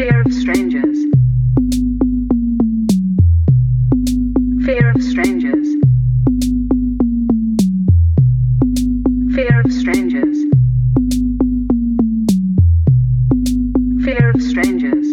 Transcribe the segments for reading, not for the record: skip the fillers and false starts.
Fear of strangers. Fear of strangers. Fear of strangers. Fear of strangers.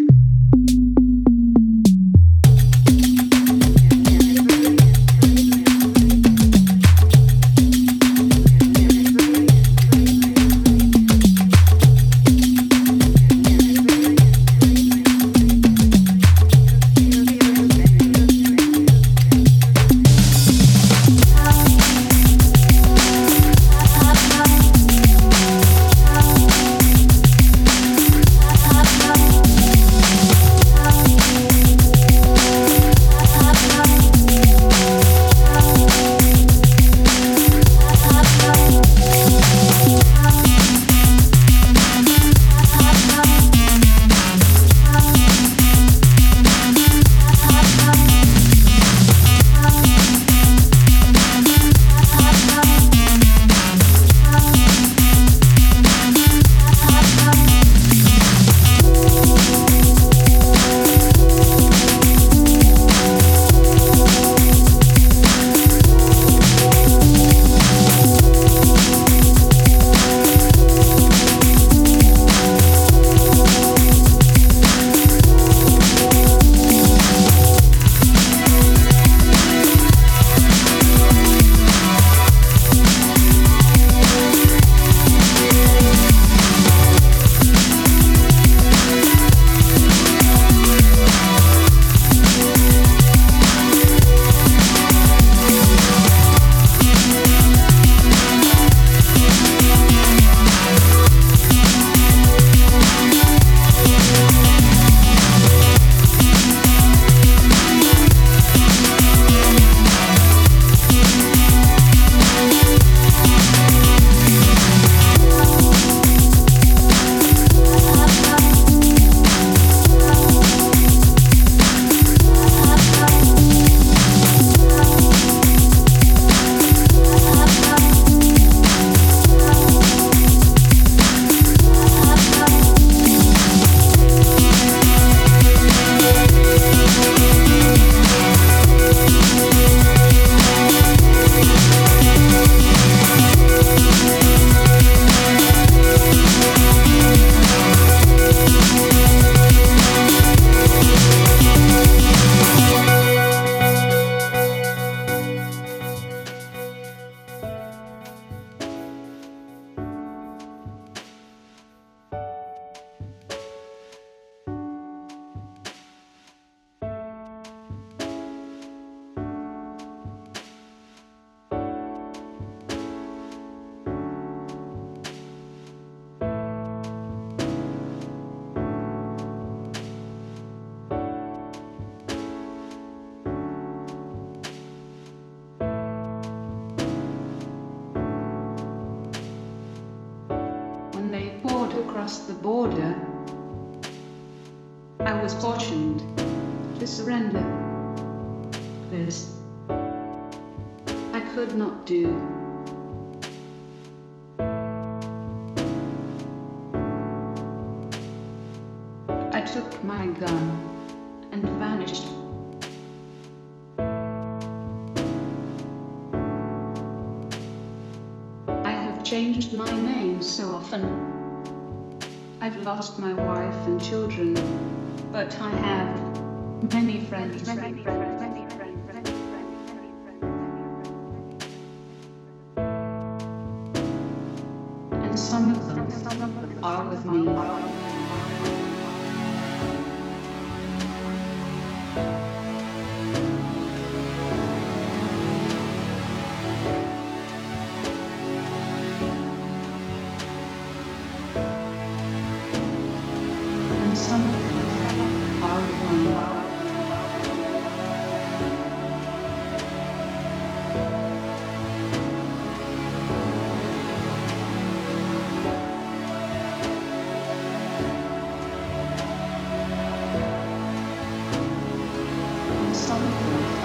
Across the border, I was cautioned to surrender. This I could not do. I took my gun and vanished. I have changed my name so often. I've lost my wife and children, but I have many friends. And some of them are with me. Some of them are one. And some of them